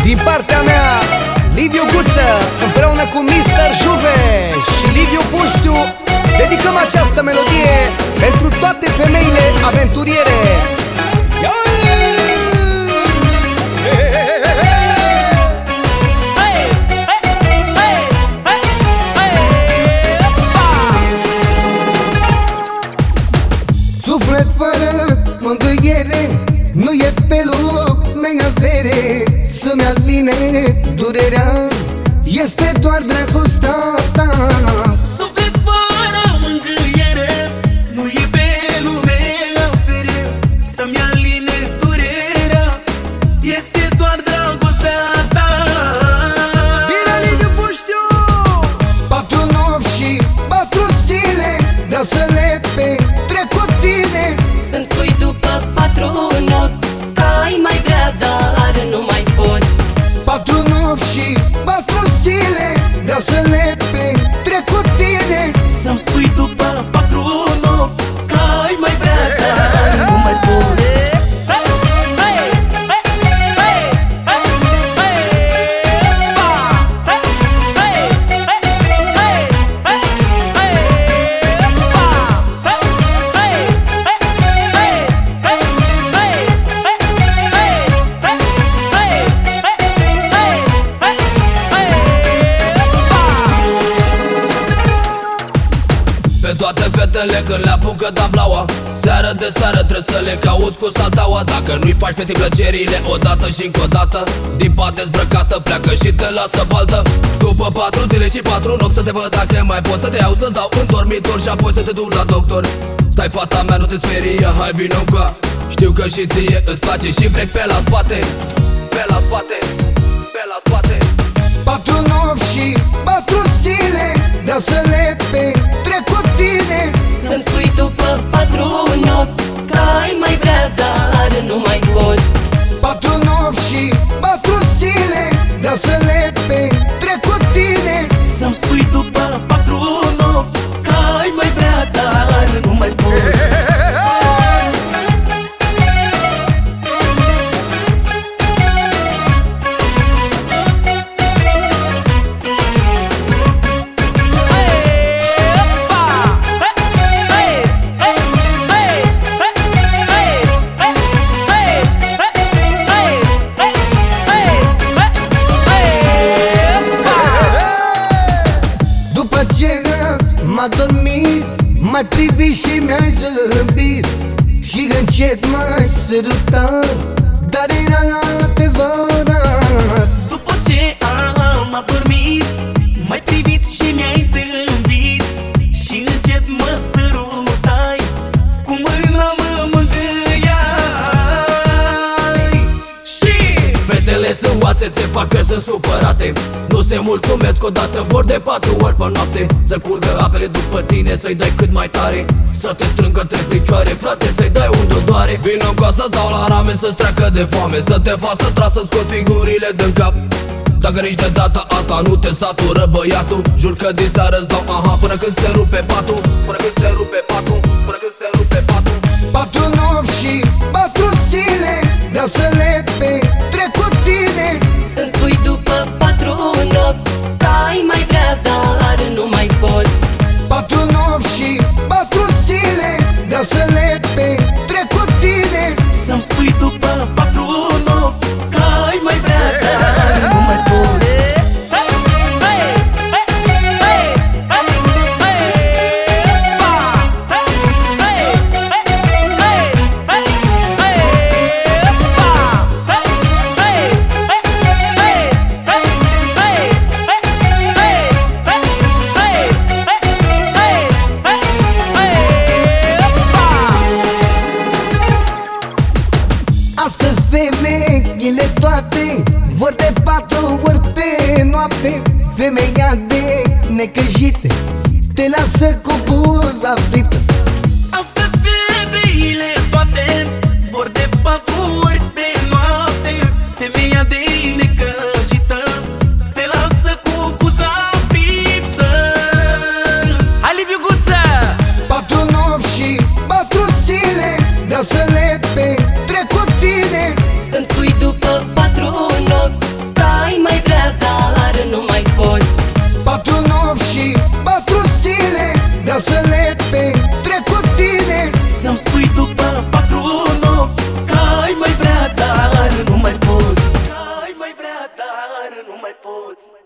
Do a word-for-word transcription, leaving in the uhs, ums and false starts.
Din partea mea, Liviu Guță, împreună cu mister Juve și Liviu Puștiu, dedicăm această melodie pentru toate femeile aventuriere. Suflet fără mângâiere, nu e pe lume avere să-mi aline durerea, este doar dragostea ta. Suflet fără mângâiere, nu e pe lume avere să-mi aline durerea, este doar dragostea ta. Bine, Liviu Puștiu! Patru nopți și patru zile vreau să le petrec cu tine. Să-mi spui după patru nopți că ai mai vrea, dar nu mai poți. Patru nopți și patru zile vreau să le petrec cu tine. Să-mi spui după patru nopți că ai mai vrea, dar nu mai poți. Pe toate fetele când le apucă tablaua, seară de seară trebuie să le cauți cu saltaua. Dacă nu-i faci pe tine plăcerile odată și încă o dată, din pate zbrăcată pleacă și te lasă baltă. După patru zile și patru nopți să te văd dacă mai pot să te iau să-ți dau în dormitor și apoi să te duc la doctor. Stai, fata mea, nu te sperie, hai vino încoa, știu că și ție îți place și vrei pe la spate, pe la spate, pe la spate. Patru nopți și patru zile vreau să le petrec cu tine. Să-mi spui după patru nopți că ai mai vrea, dar nu mai poți. Patru nopți și patru zile vreau să le petrec cu tine. Să-mi spui după patru nopți că ai mai vrea, dar nu mai poți. M-a dormit, m-ai privit și mi-ai zâmbit și încet m-ai sărutat, dar era adevărat. După ce am adormit, m-ai privit și mi-ai zâmbit și încet mă sărutai, cu mâna mă mângâiai. Și fetele sunt oațe, se fac că sunt supărate, nu se mulțumesc odată, vor de patru ori pe noapte. Să curgă apele după tine, să-i dai cât mai tare, să te strângă între picioare, frate, să-i dai unde doare. Vino încoa să-ți dau la rame, să-ți treacă de foame, să te fac să trag, să-ți scot figurile din cap. Dacă nici de data asta nu te satură băiatul, jur că din seară-ți dau aha până când se rupe patul, până când se rupe patul, până când se rupe patul. Patru nopți și patru zile vreau să le petrec cu tine. Să-mi spui după patru nopți că ai mai vrea, dar nu mai poți. Patru nopți și patru zile vreau să le petrec cu tine. să-mi spui după patru nopți că ai mai vrea, dar nu mai poți. Astăzi femeile toate vor de patru ori pe noapte. Femeia de necăjite te lasă cu buza frită. Astăzi femeile toate vor de patru ori pe noapte. Femeia de necăjită te lasă cu buza frită. Hai, Liviu Guță! Patru nopți și patru zile vreau să le petrec cu tine. Să-mi spui după patru nopți că după patru nopți, că ai mai vrea, dar nu mai poți. Ai mai vrea, dar nu mai poți.